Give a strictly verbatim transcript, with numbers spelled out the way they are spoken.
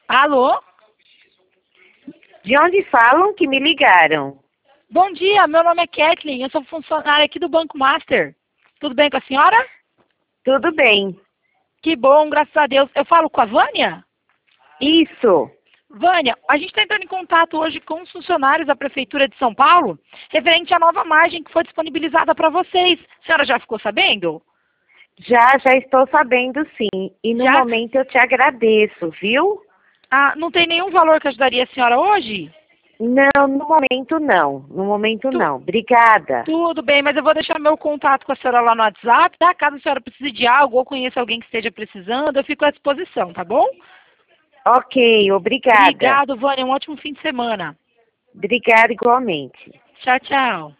Alô? De onde falam que me ligaram? Bom dia, meu nome é Kathleen, eu sou funcionária aqui do Banco Master. Tudo bem com a senhora? Tudo bem. Que bom, graças a Deus. Eu falo com a Vânia? Isso. Vânia, a gente está entrando em contato hoje com os funcionários da Prefeitura de São Paulo, referente à nova margem que foi disponibilizada para vocês. A senhora já ficou sabendo? Já, já estou sabendo sim. E no Já? momento eu te agradeço, viu? Ah, não tem nenhum valor que ajudaria a senhora hoje? Não, no momento não. No momento Tu- não. Obrigada. Tudo bem, mas eu vou deixar meu contato com a senhora lá no WhatsApp, tá? Caso a senhora precise de algo ou conheça alguém que esteja precisando, eu fico à disposição, tá bom? Ok, obrigada. Obrigado, Vânia. Um ótimo fim de semana. Obrigada igualmente. Tchau, tchau.